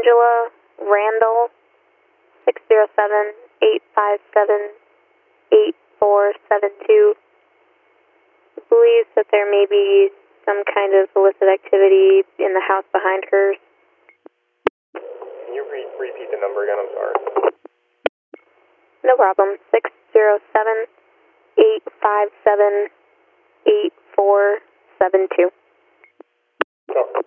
Angela Randall, 607-857-8472. Believes that there may be some kind of illicit activity in the house behind hers. Can you repeat the number again? I'm sorry. No problem. 607-857-8472. Oh.